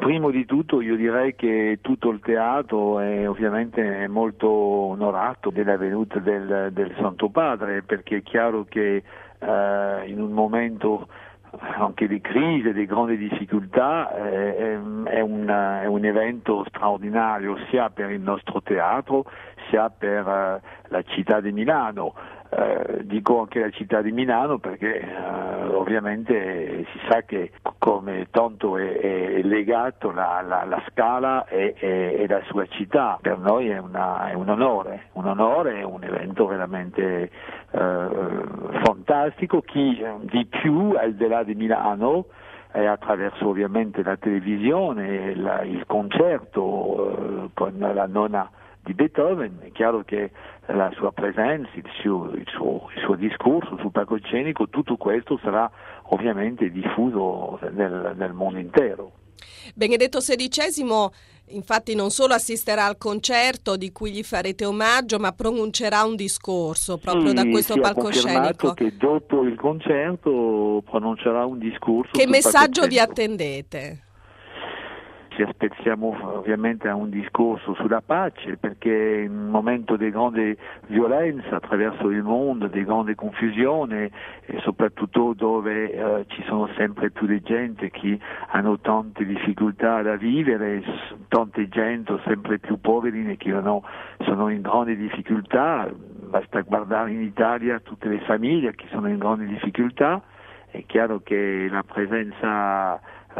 Primo di tutto io direi che tutto il teatro è ovviamente molto onorato della venuta del Santo Padre, perché è chiaro che in un momento anche di crisi, di grandi difficoltà, è un evento straordinario sia per il nostro teatro sia per la città di Milano. Dico anche la città di Milano perché ovviamente si sa che come tanto è legato la Scala e la sua città. Per noi è un onore, è un evento veramente fantastico. Chi di più al di là di Milano e attraverso ovviamente la televisione, il concerto con la nonna di Beethoven, è chiaro che la sua presenza, il suo discorso sul palcoscenico, tutto questo sarà ovviamente diffuso nel mondo intero. Benedetto XVI infatti non solo assisterà al concerto di cui gli farete omaggio, ma pronuncerà un discorso proprio da questo palcoscenico. Ha confermato che dopo il concerto pronuncerà un discorso. Che messaggio vi attendete? Ci aspettiamo ovviamente a un discorso sulla pace, perché in un momento di grande violenza attraverso il mondo, di grande confusione e soprattutto dove ci sono sempre più di gente che hanno tante difficoltà da vivere, tante gente sempre più poveri che sono in grande difficoltà. Basta guardare in Italia tutte le famiglie che sono in grande difficoltà. È chiaro che la presenza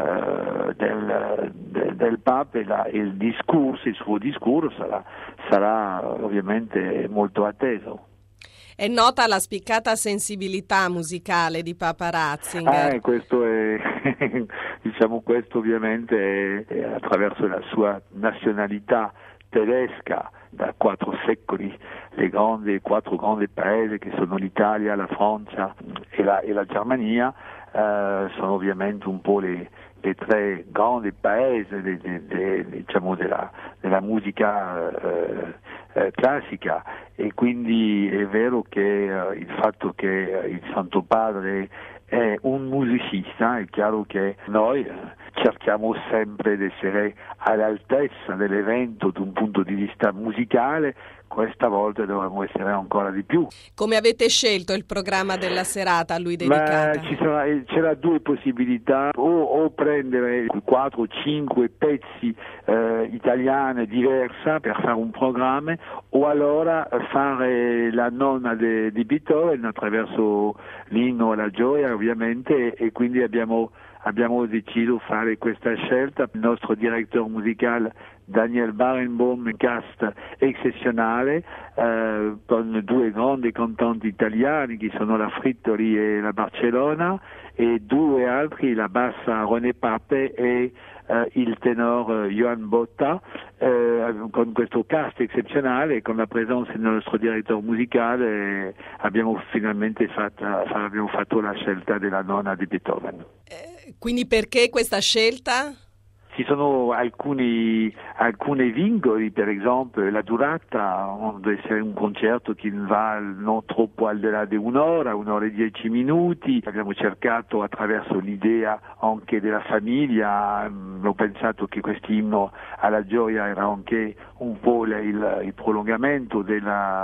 del Papa e il suo discorso sarà ovviamente molto atteso. È nota la spiccata sensibilità musicale di Papa Ratzinger. Questo è questo ovviamente è attraverso la sua nazionalità tedesca da 4 secoli, i 4 grandi paesi che sono l'Italia, la Francia e la Germania sono ovviamente un po' le 3 grandi paesi della musica classica, e quindi è vero che il fatto che il Santo Padre è un musicista, è chiaro che noi cerchiamo sempre di essere all'altezza dell'evento da un punto di vista musicale. Questa volta dovremmo essere ancora di più. Come avete scelto il programma della serata a lui dedicata? C'era 2 possibilità, o prendere 4 o 5 pezzi italiani diversi per fare un programma, o allora fare la nonna di Beethoven attraverso l'inno alla gioia ovviamente, e quindi abbiamo deciso di fare questa scelta. Il nostro direttore musicale Daniel Barenboim, un cast eccezionale con 2 grandi cantanti italiani che sono la Frittoli e la Barcellona, e 2 altri, la bassa René Pape e il tenor Johan Botta, con questo cast eccezionale e con la presenza del nostro direttore musicale abbiamo finalmente fatto la scelta della nonna di Beethoven. Quindi perché questa scelta? Ci sono alcuni vincoli, per esempio la durata, deve essere un concerto che va non troppo al di là di un'ora e 10 minuti. Abbiamo cercato attraverso l'idea anche della famiglia, ho pensato che quest'inno alla gioia era anche un po' il prolungamento di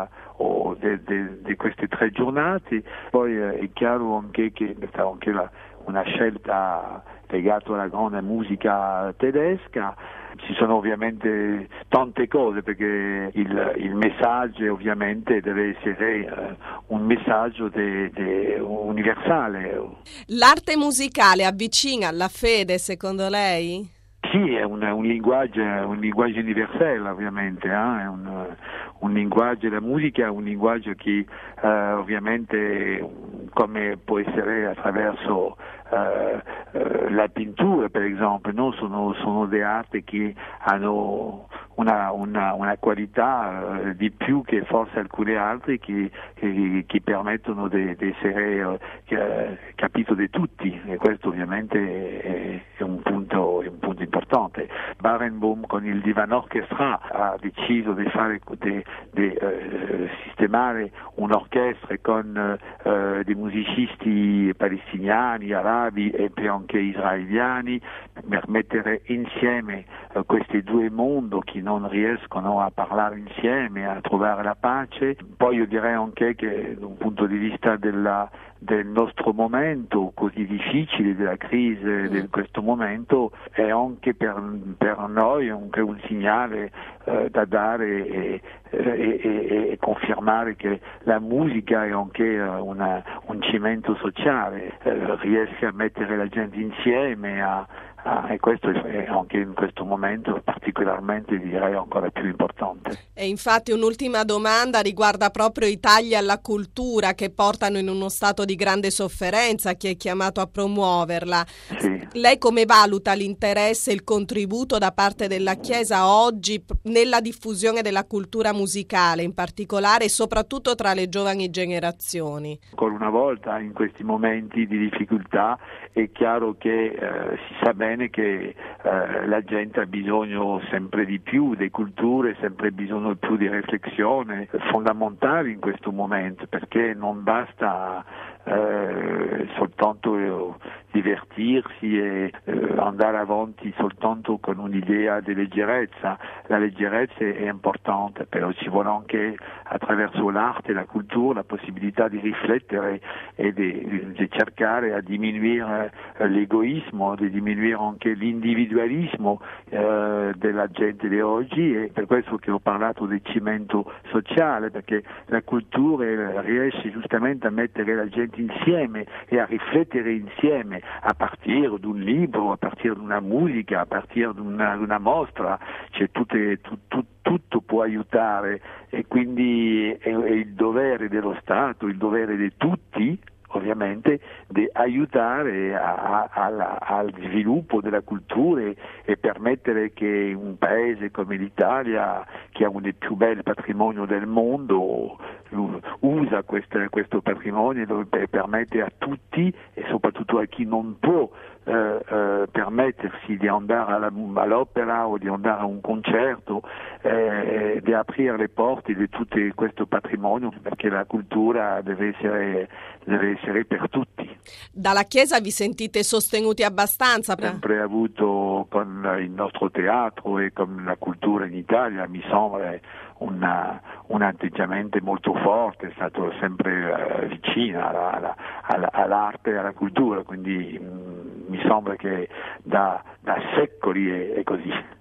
queste 3 giornate. Poi è chiaro anche che questa anche una scelta legata alla grande musica tedesca. Ci sono ovviamente tante cose, perché il messaggio ovviamente deve essere un messaggio universale. L'arte musicale avvicina la fede, secondo lei? Sì, è un linguaggio universale ovviamente, è un linguaggio, la musica è un linguaggio che ovviamente, come può essere attraverso la pittura per esempio, no? sono delle arti che hanno una qualità di più che forse alcune altre che permettono di essere capito di tutti, e questo ovviamente è un punto importante. importante. Barenboim con il Divan Orchestra ha deciso di fare sistemare un'orchestra con dei musicisti palestinani, arabi e poi anche israeliani, per mettere insieme questi due mondi che non riescono a parlare insieme, a trovare la pace. Poi io direi anche che da un punto di vista del nostro momento così difficile, della crisi di questo momento, è anche per noi anche un segnale da dare e confermare che la musica è anche un cimento sociale, riesce a mettere la gente insieme e questo è anche in questo momento particolarmente, direi, ancora più importante. E infatti un'ultima domanda riguarda proprio i tagli alla cultura che portano in uno stato di grande sofferenza chi è chiamato a promuoverla. Sì. Lei come valuta l'interesse e il contributo da parte della Chiesa oggi nella diffusione della cultura musicale, in particolare e soprattutto tra le giovani generazioni? Ancora una volta, in questi momenti di difficoltà, è chiaro che si sa bene che la gente ha bisogno sempre di più di culture, sempre bisogno più di riflessione fondamentali in questo momento, perché non basta soltanto divertirsi e andare avanti soltanto con un'idea di leggerezza. La leggerezza è importante, però ci vuole anche attraverso l'arte e la cultura la possibilità di riflettere e di cercare a diminuire l'egoismo, di diminuire anche l'individualismo della gente di oggi, e per questo che ho parlato di cimento sociale, perché la cultura riesce giustamente a mettere la gente insieme e a riflettere insieme a partire di un libro, a partire di una musica, a partire di una mostra, cioè tutto può aiutare, e quindi è il dovere dello Stato, il dovere di tutti, ovviamente, di aiutare al sviluppo della cultura e permettere che un paese come l'Italia, che ha uno dei più belli patrimoni del mondo, usa questo patrimonio e permette a tutti, e soprattutto a chi non può permettersi di andare all'opera o di andare a un concerto, di aprire le porte di tutto questo patrimonio, perché la cultura deve essere per tutti. Dalla Chiesa vi sentite sostenuti abbastanza? Sempre avuto con il nostro teatro e con la cultura in Italia, mi sembra un atteggiamento molto forte, è stato sempre vicino all'arte e alla cultura, quindi mi sembra che da secoli è così.